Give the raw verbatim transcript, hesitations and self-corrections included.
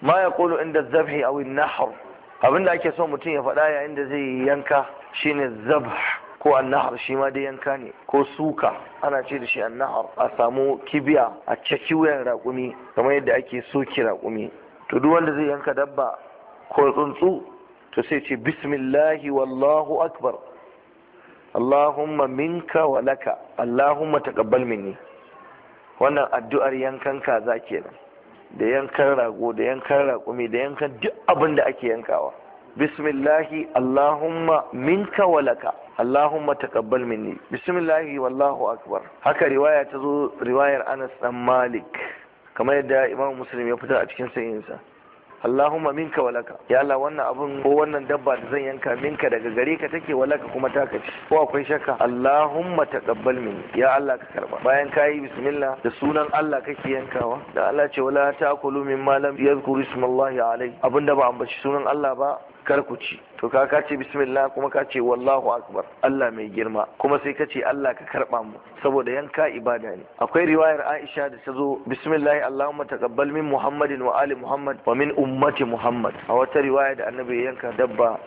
ma yaqulu inda dhabhi aw an-nahr, abinda ake so mutum ya faɗa yayin da zai yanka shine zabh ko an-nahr, shi ma dai yanka ne, ko suka ana ce da shi an-nahr. A samu kibiya a caki wuyan raƙumi kamar yadda ake soki raƙumi. To duk wanda zai yanka dabba ko tsuntsu to sai ce bismillahi wallahu akbar, Allahumma minka wa laka, Allahumma taqabbal minni. Wannan addu'ar yankan kaza kenan, da yankan rago, da yankan raƙumi, da yankan duk abin da ake yankawa. Bismillahi Allahumma minka wa laka, Allahumma taqabbal minni. Bismillahi wallahu akbar. Haka riwaya ta zo, riwayar Anas dan Malik, kamar yadda Imam Muslim ya fitar a cikin sahihinsa. Allahumma minka walaka, ya Allah wannan abun ko wannan dabba da zan yanka minka daga gare ka take, walaka kuma taka ce, ko akwai shakka? Allahumma taqabbal minni, ya Allah ka karba. Bayan kayi bismillah da sunan Allah kake yankawa, da Allah ce wala ta'kulu mimma lam yadhkur ismallahi alayhi, abinda ba ambaci sunan Allah ba kar ku ci. To ka ka ce bismillah kuma ka ce wallahu akbar, Allah mai girma, kuma sai ka ce Allah ka karba mu, saboda yanka ibada ne. Akwai riwayar Aisha da ta zo bismillah Allahumma taqabbal min Muhammadin wa ali Muhammad wa min ummati Muhammad. A wata riwaya da annabi ya yanka dabba